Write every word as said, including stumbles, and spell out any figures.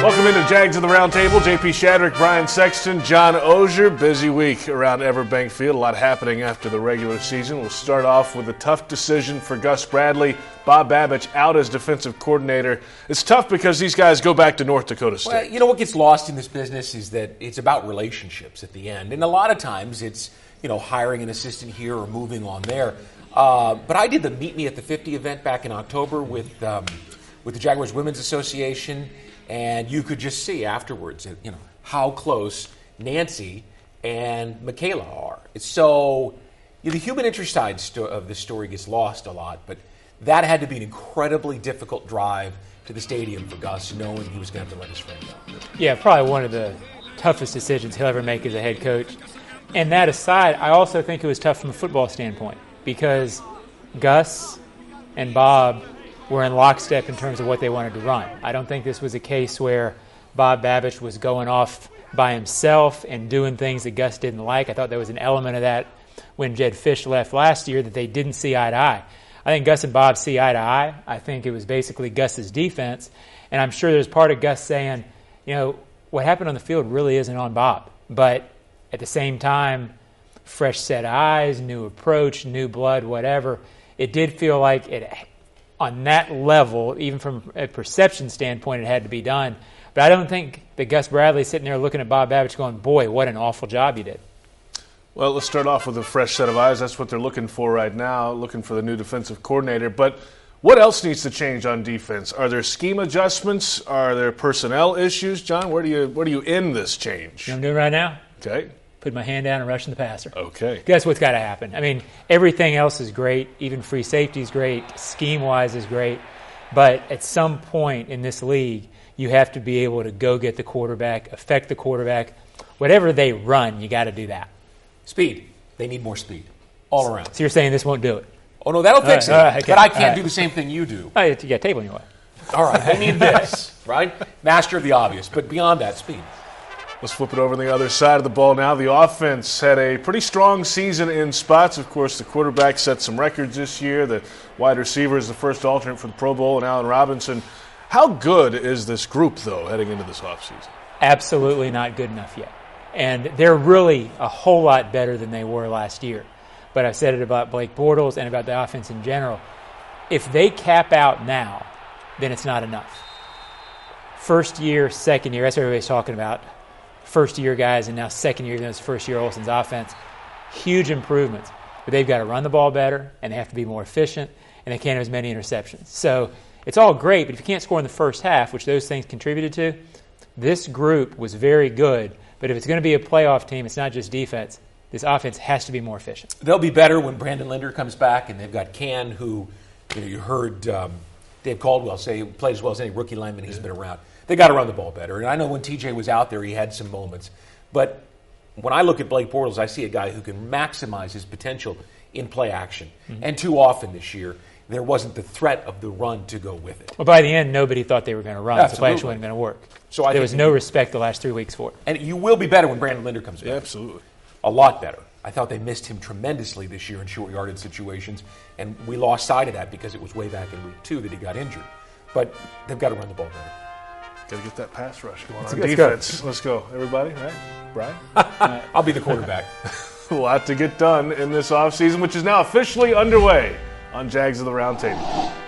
Welcome into Jags of the Roundtable. J P Shadrick, Brian Sexton, John Oehser. Busy week around Everbank Field. A lot happening after the regular season. We'll start off with a tough decision for Gus Bradley. Bob Babich out as defensive coordinator. It's tough because these guys go back to North Dakota State. Well, you know what gets lost in this business is that it's about relationships at the end. And a lot of times it's, you know, hiring an assistant here or moving on there. Uh, but I did the Meet Me at the fifty event back in October with um, with the Jaguars Women's Association. And you could just see afterwards, you know, how close Nancy and Michaela are. It's so, you know, the human interest side sto- of this story gets lost a lot, but that had to be an incredibly difficult drive to the stadium for Gus, knowing he was going to have to let his friend go. Yeah, probably one of the toughest decisions he'll ever make as a head coach. And that aside, I also think it was tough from a football standpoint because Gus and Bob were in lockstep in terms of what they wanted to run. I don't think this was a case where Bob Babich was going off by himself and doing things that Gus didn't like. I thought there was an element of that when Jed Fish left last year that they didn't see eye to eye. I think Gus and Bob see eye to eye. I think it was basically Gus's defense. And I'm sure there's part of Gus saying, you know, what happened on the field really isn't on Bob. But at the same time, fresh set of eyes, new approach, new blood, whatever. It did feel like it, on that level, even from a perception standpoint, it had to be done. But I don't think that Gus Bradley's sitting there looking at Bob Babich going, boy, what an awful job you did. Well, let's start off with a fresh set of eyes. That's what they're looking for right now, looking for the new defensive coordinator. But what else needs to change on defense? Are there scheme adjustments? Are there personnel issues? John, where do you where do you end this change? You know what I'm doing right now? Okay. Put my hand down and rushing the passer. Okay. That's what's got to happen. I mean, everything else is great. Even free safety is great. Scheme-wise is great. But at some point in this league, you have to be able to go get the quarterback, affect the quarterback. Whatever they run, you got to do that. Speed. They need more speed all around. So you're saying this won't do it? Oh, no, that'll fix right, it. right, okay, but I can't right. do the same thing you do. Oh, you got a table in your way. All right, they need this, right? Master of the obvious. But beyond that, speed. Let's flip it over to the other side of the ball now. The offense had a pretty strong season in spots. Of course, the quarterback set some records this year. The wide receiver is the first alternate for the Pro Bowl, and Allen Robinson. How good is this group, though, heading into this offseason? Absolutely not good enough yet. And they're really a whole lot better than they were last year. But I've said it about Blake Bortles and about the offense in general. If they cap out now, then it's not enough. First year, second year, that's what everybody's talking about. First-year guys and now second-year, even though it's first-year Olsen's offense. Huge improvements. But they've got to run the ball better, and they have to be more efficient, and they can't have as many interceptions. So it's all great, but if you can't score in the first half, which those things contributed to, this group was very good. But if it's going to be a playoff team, it's not just defense. This offense has to be more efficient. They'll be better when Brandon Linder comes back, and they've got Can, who, you know, you heard um, Dave Caldwell say he played as well as any rookie lineman he's been around. They got to run the ball better. And I know when T J was out there, he had some moments. But when I look at Blake Bortles, I see a guy who can maximize his potential in play action. Mm-hmm. And too often this year, there wasn't the threat of the run to go with it. Well, by the end, nobody thought they were going to run. Absolutely. So the play action wasn't going to work. So I there was no respect the last three weeks for it. And you will be better when Brandon Linder comes back. Yeah, absolutely. A lot better. I thought they missed him tremendously this year in short yardage situations. And we lost sight of that because it was way back in week two that he got injured. But they've got to run the ball better. Got to get that pass rush going Let's on go. defense. Let's go, everybody, right? Brian? I'll be the quarterback. A lot to get done in this offseason, which is now officially underway on Jags of the Roundtable.